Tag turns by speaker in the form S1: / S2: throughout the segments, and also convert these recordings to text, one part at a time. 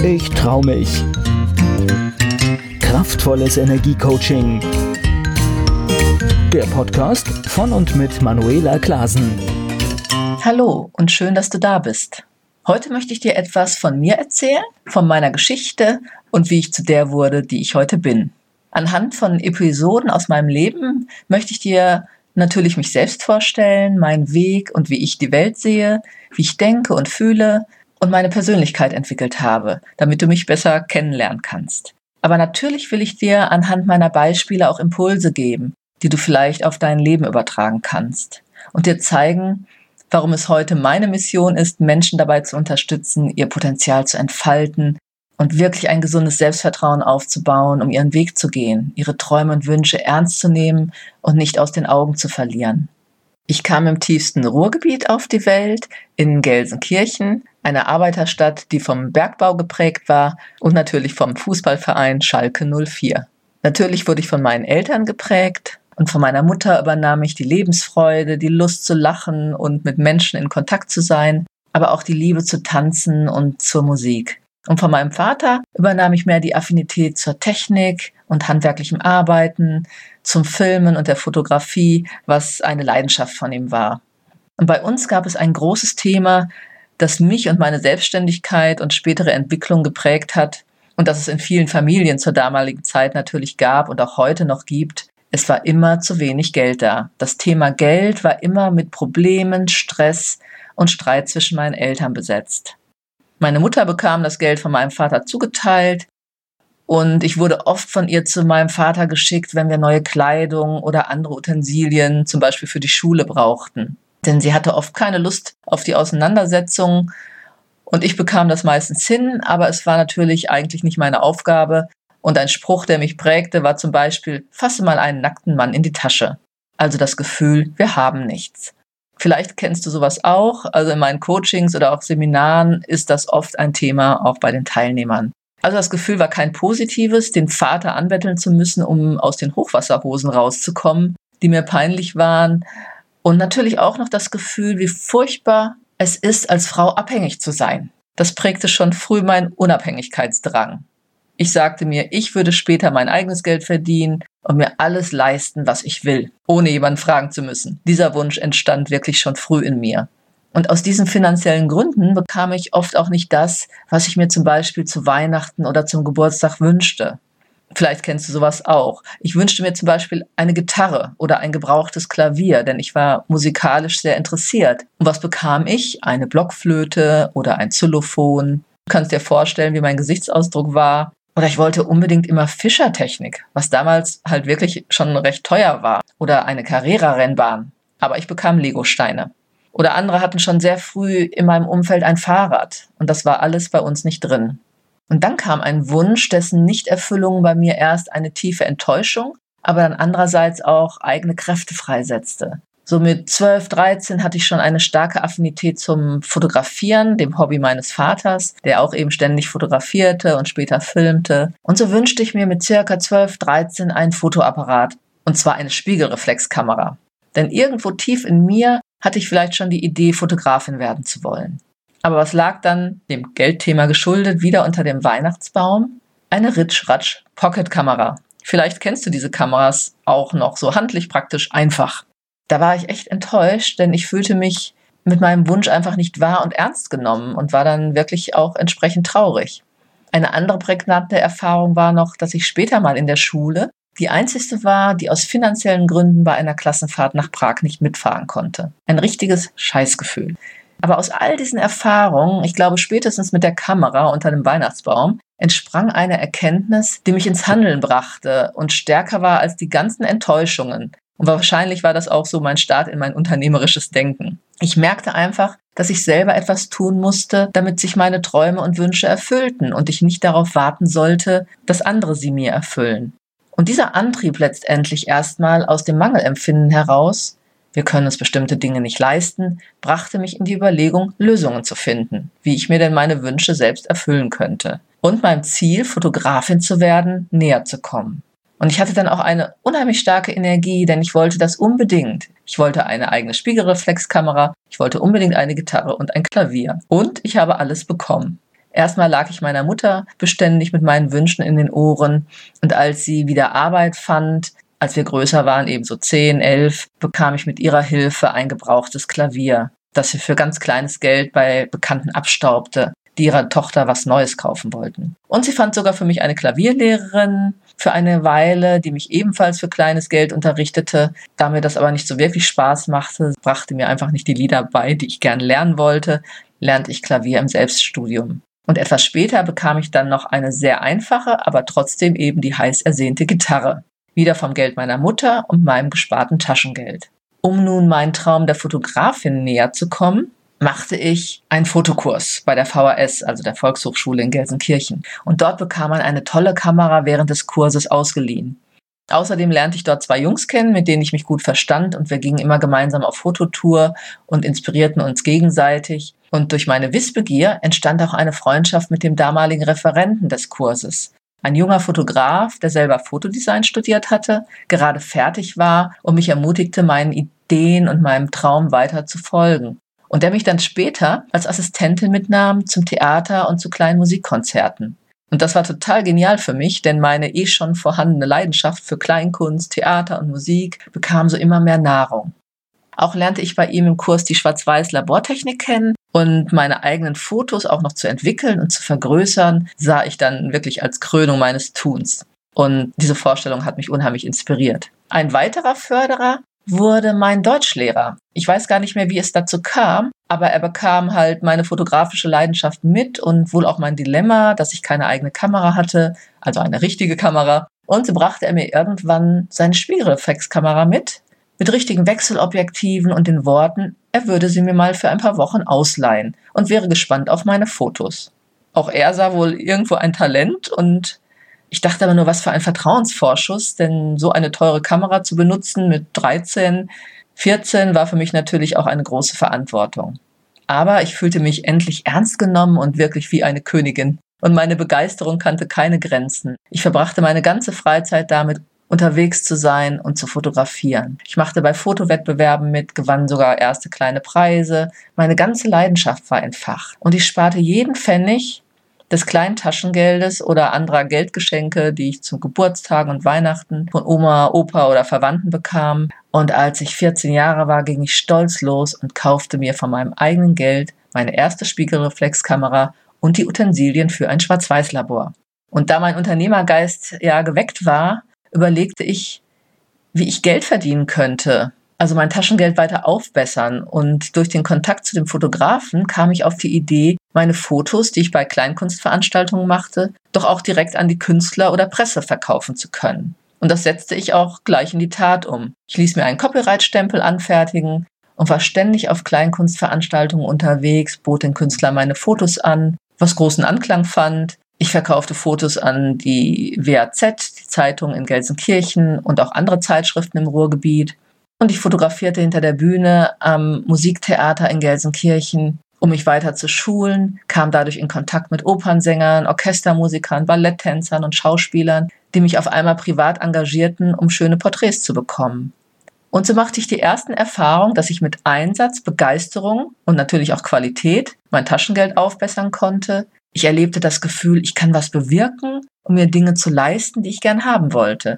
S1: Ich trau mich. Kraftvolles Energiecoaching. Der Podcast von und mit Manuela Klasen.
S2: Hallo und schön, dass du da bist. Heute möchte ich dir etwas von mir erzählen, von meiner Geschichte und wie ich zu der wurde, die ich heute bin. Anhand von Episoden aus meinem Leben möchte ich dir natürlich mich selbst vorstellen, meinen Weg und wie ich die Welt sehe, wie ich denke und fühle und meine Persönlichkeit entwickelt habe, damit du mich besser kennenlernen kannst. Aber natürlich will ich dir anhand meiner Beispiele auch Impulse geben, die du vielleicht auf dein Leben übertragen kannst und dir zeigen, warum es heute meine Mission ist, Menschen dabei zu unterstützen, ihr Potenzial zu entfalten und wirklich ein gesundes Selbstvertrauen aufzubauen, um ihren Weg zu gehen, ihre Träume und Wünsche ernst zu nehmen und nicht aus den Augen zu verlieren. Ich kam im tiefsten Ruhrgebiet auf die Welt, in Gelsenkirchen, einer Arbeiterstadt, die vom Bergbau geprägt war und natürlich vom Fußballverein Schalke 04. Natürlich wurde ich von meinen Eltern geprägt und von meiner Mutter übernahm ich die Lebensfreude, die Lust zu lachen und mit Menschen in Kontakt zu sein, aber auch die Liebe zu tanzen und zur Musik. Und von meinem Vater übernahm ich mehr die Affinität zur Technik und handwerklichem Arbeiten, zum Filmen und der Fotografie, was eine Leidenschaft von ihm war. Und bei uns gab es ein großes Thema, das mich und meine Selbstständigkeit und spätere Entwicklung geprägt hat und das es in vielen Familien zur damaligen Zeit natürlich gab und auch heute noch gibt. Es war immer zu wenig Geld da. Das Thema Geld war immer mit Problemen, Stress und Streit zwischen meinen Eltern besetzt. Meine Mutter bekam das Geld von meinem Vater zugeteilt und ich wurde oft von ihr zu meinem Vater geschickt, wenn wir neue Kleidung oder andere Utensilien, zum Beispiel für die Schule, brauchten. Denn sie hatte oft keine Lust auf die Auseinandersetzung und ich bekam das meistens hin, aber es war natürlich eigentlich nicht meine Aufgabe. Und ein Spruch, der mich prägte, war zum Beispiel: Fasse mal einen nackten Mann in die Tasche. Also das Gefühl, wir haben nichts. Vielleicht kennst du sowas auch. Also in meinen Coachings oder auch Seminaren ist das oft ein Thema, auch bei den Teilnehmern. Also das Gefühl war kein positives, den Vater anbetteln zu müssen, um aus den Hochwasserhosen rauszukommen, die mir peinlich waren. Und natürlich auch noch das Gefühl, wie furchtbar es ist, als Frau abhängig zu sein. Das prägte schon früh meinen Unabhängigkeitsdrang. Ich sagte mir, ich würde später mein eigenes Geld verdienen und mir alles leisten, was ich will, ohne jemanden fragen zu müssen. Dieser Wunsch entstand wirklich schon früh in mir. Und aus diesen finanziellen Gründen bekam ich oft auch nicht das, was ich mir zum Beispiel zu Weihnachten oder zum Geburtstag wünschte. Vielleicht kennst du sowas auch. Ich wünschte mir zum Beispiel eine Gitarre oder ein gebrauchtes Klavier, denn ich war musikalisch sehr interessiert. Und was bekam ich? Eine Blockflöte oder ein Xylophon. Du kannst dir vorstellen, wie mein Gesichtsausdruck war. Oder ich wollte unbedingt immer Fischertechnik, was damals halt wirklich schon recht teuer war. Oder eine Carrera-Rennbahn. Aber ich bekam Legosteine. Oder andere hatten schon sehr früh in meinem Umfeld ein Fahrrad. Und das war alles bei uns nicht drin. Und dann kam ein Wunsch, dessen Nichterfüllung bei mir erst eine tiefe Enttäuschung, aber dann andererseits auch eigene Kräfte freisetzte. So mit 12, 13 hatte ich schon eine starke Affinität zum Fotografieren, dem Hobby meines Vaters, der auch eben ständig fotografierte und später filmte. Und so wünschte ich mir mit circa 12, 13 einen Fotoapparat, und zwar eine Spiegelreflexkamera. Denn irgendwo tief in mir hatte ich vielleicht schon die Idee, Fotografin werden zu wollen. Aber was lag dann, dem Geldthema geschuldet, wieder unter dem Weihnachtsbaum? Eine Ritsch-Ratsch-Pocket-Kamera. Vielleicht kennst du diese Kameras auch noch, so handlich, praktisch, einfach. Da war ich echt enttäuscht, denn ich fühlte mich mit meinem Wunsch einfach nicht wahr und ernst genommen und war dann wirklich auch entsprechend traurig. Eine andere prägnante Erfahrung war noch, dass ich später mal in der Schule die einzigste war, die aus finanziellen Gründen bei einer Klassenfahrt nach Prag nicht mitfahren konnte. Ein richtiges Scheißgefühl. Aber aus all diesen Erfahrungen, ich glaube spätestens mit der Kamera unter dem Weihnachtsbaum, entsprang eine Erkenntnis, die mich ins Handeln brachte und stärker war als die ganzen Enttäuschungen. Und wahrscheinlich war das auch so mein Start in mein unternehmerisches Denken. Ich merkte einfach, dass ich selber etwas tun musste, damit sich meine Träume und Wünsche erfüllten und ich nicht darauf warten sollte, dass andere sie mir erfüllen. Und dieser Antrieb letztendlich erstmal aus dem Mangelempfinden heraus, wir können uns bestimmte Dinge nicht leisten, brachte mich in die Überlegung, Lösungen zu finden, wie ich mir denn meine Wünsche selbst erfüllen könnte und meinem Ziel, Fotografin zu werden, näher zu kommen. Und ich hatte dann auch eine unheimlich starke Energie, denn ich wollte das unbedingt. Ich wollte eine eigene Spiegelreflexkamera, ich wollte unbedingt eine Gitarre und ein Klavier. Und ich habe alles bekommen. Erstmal lag ich meiner Mutter beständig mit meinen Wünschen in den Ohren und als sie wieder Arbeit fand, als wir größer waren, eben so 10, 11, bekam ich mit ihrer Hilfe ein gebrauchtes Klavier, das sie für ganz kleines Geld bei Bekannten abstaubte, die ihrer Tochter was Neues kaufen wollten. Und sie fand sogar für mich eine Klavierlehrerin für eine Weile, die mich ebenfalls für kleines Geld unterrichtete. Da mir das aber nicht so wirklich Spaß machte, brachte mir einfach nicht die Lieder bei, die ich gern lernen wollte, lernte ich Klavier im Selbststudium. Und etwas später bekam ich dann noch eine sehr einfache, aber trotzdem eben die heiß ersehnte Gitarre. Wieder vom Geld meiner Mutter und meinem gesparten Taschengeld. Um nun meinen Traum der Fotografin näher zu kommen, machte ich einen Fotokurs bei der VHS, also der Volkshochschule in Gelsenkirchen. Und dort bekam man eine tolle Kamera während des Kurses ausgeliehen. Außerdem lernte ich dort 2 Jungs kennen, mit denen ich mich gut verstand und wir gingen immer gemeinsam auf Fototour und inspirierten uns gegenseitig. Und durch meine Wissbegier entstand auch eine Freundschaft mit dem damaligen Referenten des Kurses. Ein junger Fotograf, der selber Fotodesign studiert hatte, gerade fertig war und mich ermutigte, meinen Ideen und meinem Traum weiter zu folgen. Und der mich dann später als Assistentin mitnahm zum Theater und zu kleinen Musikkonzerten. Und das war total genial für mich, denn meine schon vorhandene Leidenschaft für Kleinkunst, Theater und Musik bekam so immer mehr Nahrung. Auch lernte ich bei ihm im Kurs die Schwarz-Weiß-Labortechnik kennen und meine eigenen Fotos auch noch zu entwickeln und zu vergrößern, sah ich dann wirklich als Krönung meines Tuns. Und diese Vorstellung hat mich unheimlich inspiriert. Ein weiterer Förderer wurde mein Deutschlehrer. Ich weiß gar nicht mehr, wie es dazu kam, aber er bekam halt meine fotografische Leidenschaft mit und wohl auch mein Dilemma, dass ich keine eigene Kamera hatte, also eine richtige Kamera. Und so brachte er mir irgendwann seine Spiegelreflexkamera mit richtigen Wechselobjektiven und den Worten, er würde sie mir mal für ein paar Wochen ausleihen und wäre gespannt auf meine Fotos. Auch er sah wohl irgendwo ein Talent und ich dachte aber nur, was für ein Vertrauensvorschuss, denn so eine teure Kamera zu benutzen mit 13, 14 war für mich natürlich auch eine große Verantwortung. Aber ich fühlte mich endlich ernst genommen und wirklich wie eine Königin. Und meine Begeisterung kannte keine Grenzen. Ich verbrachte meine ganze Freizeit damit, unterwegs zu sein und zu fotografieren. Ich machte bei Fotowettbewerben mit, gewann sogar erste kleine Preise. Meine ganze Leidenschaft war entfacht. Und ich sparte jeden Pfennig des kleinen Taschengeldes oder anderer Geldgeschenke, die ich zu Geburtstagen und Weihnachten von Oma, Opa oder Verwandten bekam. Und als ich 14 Jahre war, ging ich stolz los und kaufte mir von meinem eigenen Geld meine erste Spiegelreflexkamera und die Utensilien für ein Schwarz-Weiß-Labor. Und da mein Unternehmergeist ja geweckt war, überlegte ich, wie ich Geld verdienen könnte, also mein Taschengeld weiter aufbessern. Und durch den Kontakt zu dem Fotografen kam ich auf die Idee, meine Fotos, die ich bei Kleinkunstveranstaltungen machte, doch auch direkt an die Künstler oder Presse verkaufen zu können. Und das setzte ich auch gleich in die Tat um. Ich ließ mir einen Copyright-Stempel anfertigen und war ständig auf Kleinkunstveranstaltungen unterwegs, bot den Künstlern meine Fotos an, was großen Anklang fand. Ich verkaufte Fotos an die WAZ, die Zeitung in Gelsenkirchen und auch andere Zeitschriften im Ruhrgebiet. Und ich fotografierte hinter der Bühne am Musiktheater in Gelsenkirchen, um mich weiter zu schulen, kam dadurch in Kontakt mit Opernsängern, Orchestermusikern, Balletttänzern und Schauspielern, die mich auf einmal privat engagierten, um schöne Porträts zu bekommen. Und so machte ich die ersten Erfahrungen, dass ich mit Einsatz, Begeisterung und natürlich auch Qualität mein Taschengeld aufbessern konnte. Ich erlebte das Gefühl, ich kann was bewirken, um mir Dinge zu leisten, die ich gern haben wollte.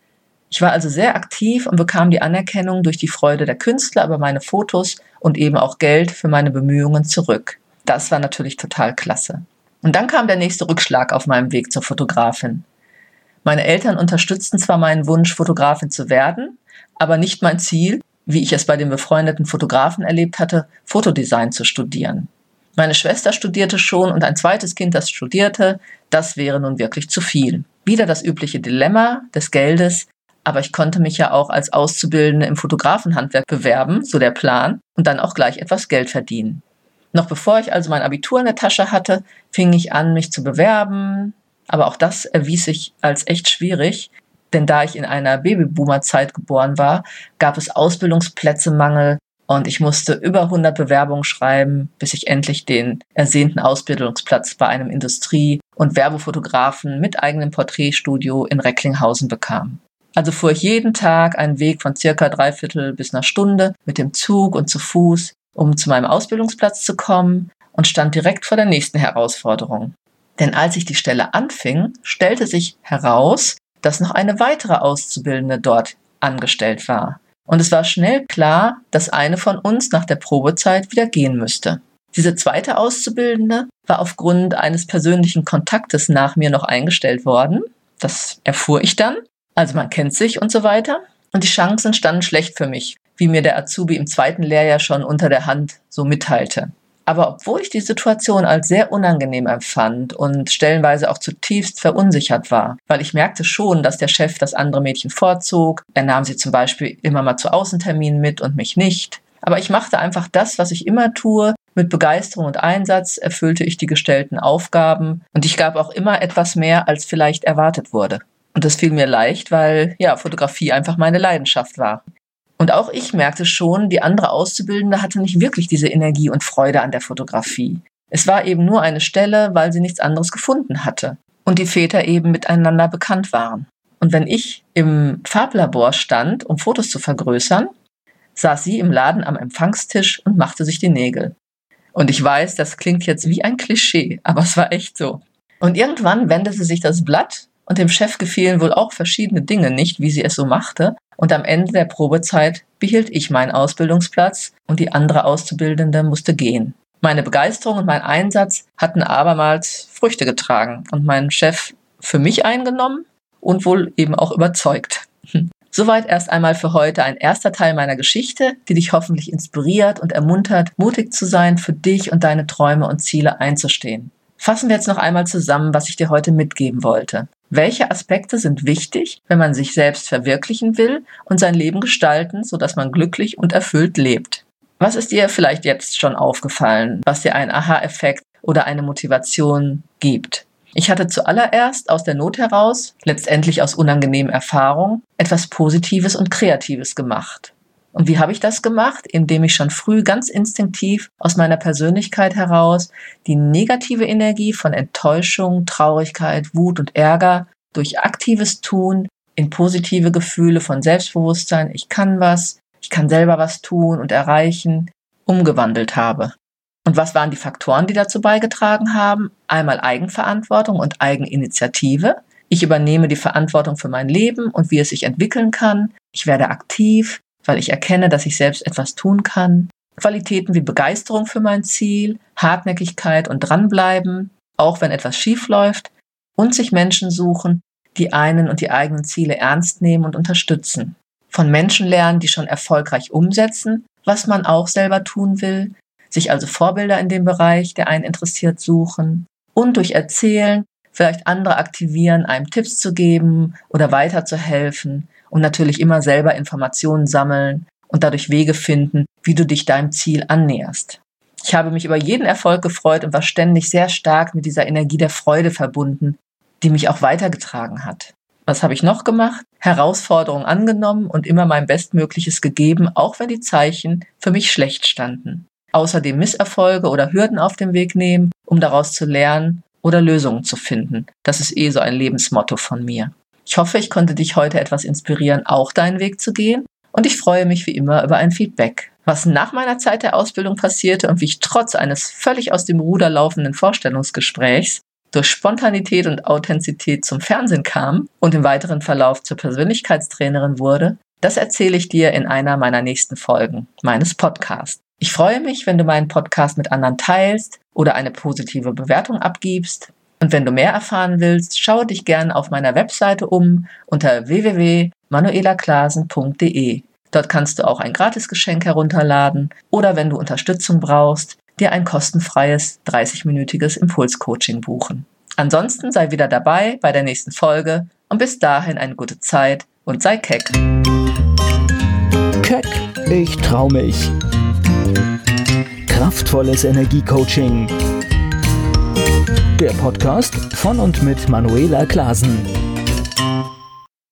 S2: Ich war also sehr aktiv und bekam die Anerkennung durch die Freude der Künstler über meine Fotos und eben auch Geld für meine Bemühungen zurück. Das war natürlich total klasse. Und dann kam der nächste Rückschlag auf meinem Weg zur Fotografin. Meine Eltern unterstützten zwar meinen Wunsch, Fotografin zu werden, aber nicht mein Ziel, wie ich es bei den befreundeten Fotografen erlebt hatte, Fotodesign zu studieren. Meine Schwester studierte schon und ein zweites Kind, das studierte, das wäre nun wirklich zu viel. Wieder das übliche Dilemma des Geldes, aber ich konnte mich ja auch als Auszubildende im Fotografenhandwerk bewerben, so der Plan, und dann auch gleich etwas Geld verdienen. Noch bevor ich also mein Abitur in der Tasche hatte, fing ich an, mich zu bewerben, aber auch das erwies sich als echt schwierig, denn da ich in einer Babyboomer-Zeit geboren war, gab es Ausbildungsplätzemangel und ich musste über 100 Bewerbungen schreiben, bis ich endlich den ersehnten Ausbildungsplatz bei einem Industrie- und Werbefotografen mit eigenem Porträtstudio in Recklinghausen bekam. Also fuhr ich jeden Tag einen Weg von circa 3/4 bis einer Stunde mit dem Zug und zu Fuß, um zu meinem Ausbildungsplatz zu kommen. und stand direkt vor der nächsten Herausforderung. Denn als ich die Stelle anfing, stellte sich heraus, dass noch eine weitere Auszubildende dort angestellt war. Und es war schnell klar, dass eine von uns nach der Probezeit wieder gehen müsste. Diese zweite Auszubildende war aufgrund eines persönlichen Kontaktes nach mir noch eingestellt worden. Das erfuhr ich dann. Also man kennt sich und so weiter. Und die Chancen standen schlecht für mich, wie mir der Azubi im zweiten Lehrjahr schon unter der Hand so mitteilte. Aber obwohl ich die Situation als sehr unangenehm empfand und stellenweise auch zutiefst verunsichert war, weil ich merkte schon, dass der Chef das andere Mädchen vorzog, er nahm sie zum Beispiel immer mal zu Außenterminen mit und mich nicht. Aber ich machte einfach das, was ich immer tue, mit Begeisterung und Einsatz erfüllte ich die gestellten Aufgaben und ich gab auch immer etwas mehr, als vielleicht erwartet wurde. Und das fiel mir leicht, weil Fotografie einfach meine Leidenschaft war. Und auch ich merkte schon, die andere Auszubildende hatte nicht wirklich diese Energie und Freude an der Fotografie. Es war eben nur eine Stelle, weil sie nichts anderes gefunden hatte. Und die Väter eben miteinander bekannt waren. Und wenn ich im Farblabor stand, um Fotos zu vergrößern, saß sie im Laden am Empfangstisch und machte sich die Nägel. Und ich weiß, das klingt jetzt wie ein Klischee, aber es war echt so. Und irgendwann wendete sich das Blatt und dem Chef gefielen wohl auch verschiedene Dinge nicht, wie sie es so machte. Und am Ende der Probezeit behielt ich meinen Ausbildungsplatz und die andere Auszubildende musste gehen. Meine Begeisterung und mein Einsatz hatten abermals Früchte getragen und meinen Chef für mich eingenommen und wohl eben auch überzeugt. Soweit erst einmal für heute ein erster Teil meiner Geschichte, die dich hoffentlich inspiriert und ermuntert, mutig zu sein, für dich und deine Träume und Ziele einzustehen. Fassen wir jetzt noch einmal zusammen, was ich dir heute mitgeben wollte. Welche Aspekte sind wichtig, wenn man sich selbst verwirklichen will und sein Leben gestalten, sodass man glücklich und erfüllt lebt? Was ist dir vielleicht jetzt schon aufgefallen, was dir einen Aha-Effekt oder eine Motivation gibt? Ich hatte zuallererst aus der Not heraus, letztendlich aus unangenehmen Erfahrungen, etwas Positives und Kreatives gemacht. Und wie habe ich das gemacht? Indem ich schon früh ganz instinktiv aus meiner Persönlichkeit heraus die negative Energie von Enttäuschung, Traurigkeit, Wut und Ärger durch aktives Tun in positive Gefühle von Selbstbewusstsein, ich kann was, ich kann selber was tun und erreichen, umgewandelt habe. Und was waren die Faktoren, die dazu beigetragen haben? Einmal Eigenverantwortung und Eigeninitiative. Ich übernehme die Verantwortung für mein Leben und wie es sich entwickeln kann. Ich werde aktiv, weil ich erkenne, dass ich selbst etwas tun kann. Qualitäten wie Begeisterung für mein Ziel, Hartnäckigkeit und Dranbleiben, auch wenn etwas schief läuft. Und sich Menschen suchen, die einen und die eigenen Ziele ernst nehmen und unterstützen. Von Menschen lernen, die schon erfolgreich umsetzen, was man auch selber tun will. Sich also Vorbilder in dem Bereich, der einen interessiert, suchen. Und durch Erzählen vielleicht andere aktivieren, einem Tipps zu geben oder weiterzuhelfen. Und natürlich immer selber Informationen sammeln und dadurch Wege finden, wie du dich deinem Ziel annäherst. Ich habe mich über jeden Erfolg gefreut und war ständig sehr stark mit dieser Energie der Freude verbunden, die mich auch weitergetragen hat. Was habe ich noch gemacht? Herausforderungen angenommen und immer mein Bestmögliches gegeben, auch wenn die Zeichen für mich schlecht standen. Außerdem Misserfolge oder Hürden auf dem Weg nehmen, um daraus zu lernen oder Lösungen zu finden. Das ist so ein Lebensmotto von mir. Ich hoffe, ich konnte dich heute etwas inspirieren, auch deinen Weg zu gehen. Und ich freue mich wie immer über ein Feedback. Was nach meiner Zeit der Ausbildung passierte und wie ich trotz eines völlig aus dem Ruder laufenden Vorstellungsgesprächs durch Spontanität und Authentizität zum Fernsehen kam und im weiteren Verlauf zur Persönlichkeitstrainerin wurde, das erzähle ich dir in einer meiner nächsten Folgen meines Podcasts. Ich freue mich, wenn du meinen Podcast mit anderen teilst oder eine positive Bewertung abgibst. Und wenn du mehr erfahren willst, schaue dich gerne auf meiner Webseite um unter www.manuelaklasen.de. Dort kannst du auch ein Gratisgeschenk herunterladen oder wenn du Unterstützung brauchst, dir ein kostenfreies 30-minütiges Impulscoaching buchen. Ansonsten sei wieder dabei bei der nächsten Folge und bis dahin eine gute Zeit und sei keck.
S1: Keck, ich trau mich. Kraftvolles Energiecoaching. Der Podcast von und mit Manuela Klasen.